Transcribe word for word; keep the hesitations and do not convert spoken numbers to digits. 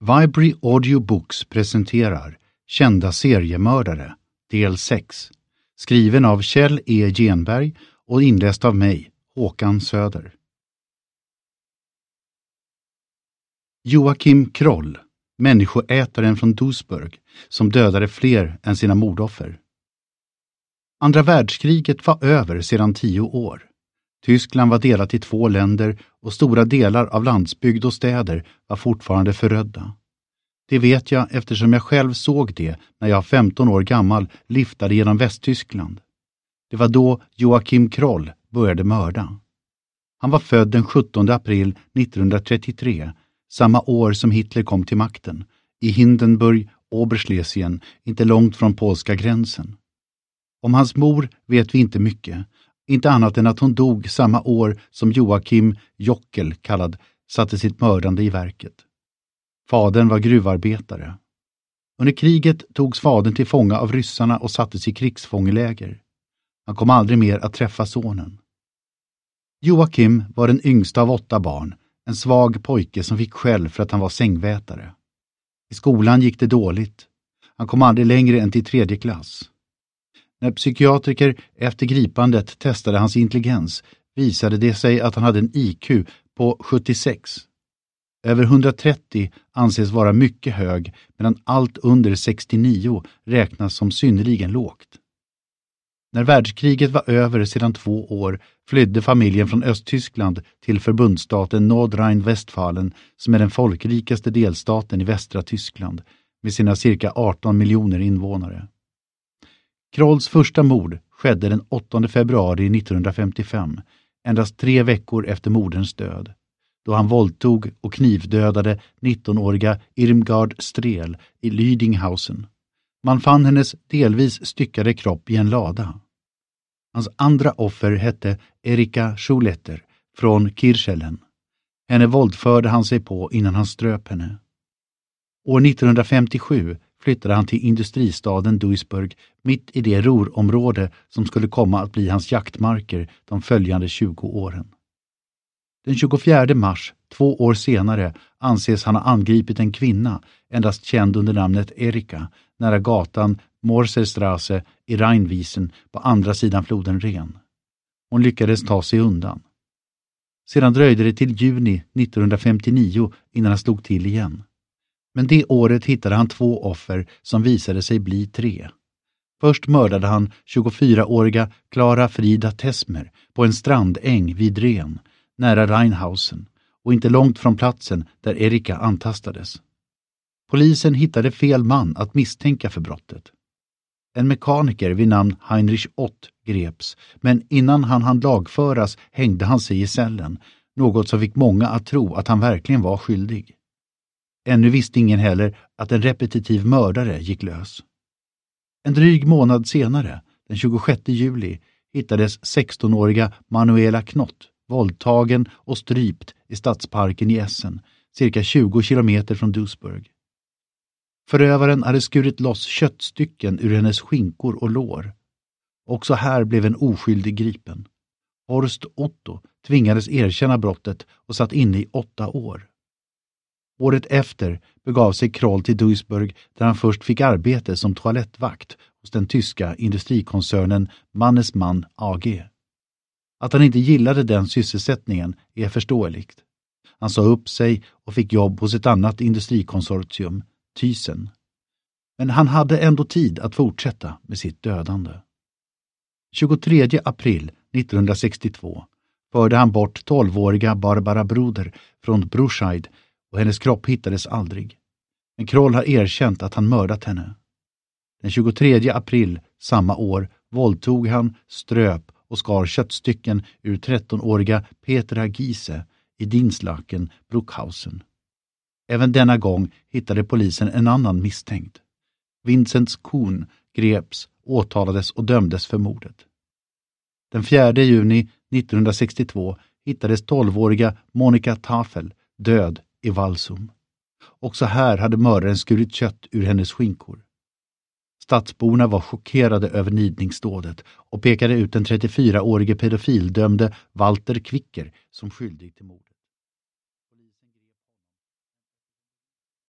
Vibrary Audiobooks presenterar Kända seriemördare, del sex, skriven av Kjell E. Genberg och inläst av mig, Håkan Söder. Joakim Kroll, människoätaren från Duisburg, som dödade fler än sina mordoffer. Andra världskriget var över sedan tio år. Tyskland var delat i två länder och stora delar av landsbygd och städer var fortfarande förödda. Det vet jag eftersom jag själv såg det när jag femton år gammal liftade genom Västtyskland. Det var då Joakim Kroll började mörda. Han var född den sjuttonde april nittonhundratrettiotre, samma år som Hitler kom till makten, i Hindenburg, Oberschlesien, inte långt från polska gränsen. Om hans mor vet vi inte mycket, inte annat än att hon dog samma år som Joakim Jockel, kallad, satte sitt mördande i verket. Fadern var gruvarbetare. Under kriget togs fadern till fånga av ryssarna och sattes i krigsfångeläger. Han kom aldrig mer att träffa sonen. Joakim var den yngsta av åtta barn, en svag pojke som fick skäll för att han var sängvätare. I skolan gick det dåligt. Han kom aldrig längre än till tredje klass. När psykiatriker efter gripandet testade hans intelligens visade det sig att han hade en I Q på sjuttiosex. Över hundratrettio anses vara mycket hög, medan allt under sextionio räknas som synnerligen lågt. När världskriget var över sedan två år flydde familjen från Östtyskland till förbundsstaten Nordrhein-Westfalen, som är den folkrikaste delstaten i västra Tyskland med sina cirka arton miljoner invånare. Krolls första mord skedde den åttonde februari nittonhundrafemtiofem, endast tre veckor efter moderns död, då han våldtog och knivdödade nittonåriga Irmgard Strel i Lydinghausen. Man fann hennes delvis styckade kropp i en lada. Hans andra offer hette Erika Schuletter från Kirchhellen. Henne våldförde han sig på innan han ströp henne. År nittonhundrafemtiosju flyttade han till industristaden Duisburg, mitt i det Ruhrområde som skulle komma att bli hans jaktmarker de följande tjugo åren. Den tjugofjärde mars, två år senare, anses han ha angripit en kvinna, endast känd under namnet Erika, nära gatan Morserstrasse i Rheinwiesen på andra sidan floden Ren. Hon lyckades ta sig undan. Sedan dröjde det till juni nittonhundrafemtionio innan han slog till igen. Men det året hittade han två offer som visade sig bli tre. Först mördade han tjugofyraåriga Clara Frida Tesmer på en strandäng vid Ren, nära Rheinhausen, och inte långt från platsen där Erika antastades. Polisen hittade fel man att misstänka för brottet. En mekaniker vid namn Heinrich Ott greps, men innan han hann lagföras hängde han sig i cellen, något som fick många att tro att han verkligen var skyldig. Ännu visste ingen heller att en repetitiv mördare gick lös. En dryg månad senare, den tjugosjätte juli, hittades sextonåriga Manuela Knott våldtagen och strypt i stadsparken i Essen, cirka tjugo kilometer från Duisburg. Förövaren hade skurit loss köttstycken ur hennes skinkor och lår. Också här blev en oskyldig gripen. Horst Otto tvingades erkänna brottet och satt inne i åtta år. Året efter begav sig Kroll till Duisburg, där han först fick arbete som toalettvakt hos den tyska industrikoncernen Mannesmann A G. Att han inte gillade den sysselsättningen är förståeligt. Han sa upp sig och fick jobb hos ett annat industrikonsortium, Thyssen. Men han hade ändå tid att fortsätta med sitt dödande. tjugotredje april nittonhundrasextiotvå förde han bort tolvåriga Barbara Bruder från Bruscheid och hennes kropp hittades aldrig. Men Kroll har erkänt att han mördat henne. Den tjugotredje april samma år våldtog han, ströp och skar köttstycken ur trettonåriga Petra Giese i Dinslaken, Bruckhausen. Även denna gång hittade polisen en annan misstänkt. Vincent Kuhn greps, åtalades och dömdes för mordet. Den fjärde juni nittonhundrasextiotvå hittades tolvåriga Monika Tafel död i Walsum. Också här hade mördaren skurit kött ur hennes skinkor. Stadsborna var chockerade över nidningsdådet och pekade ut den trettiofyraårige pedofildömde Walter Kvicker som skyldig till mord.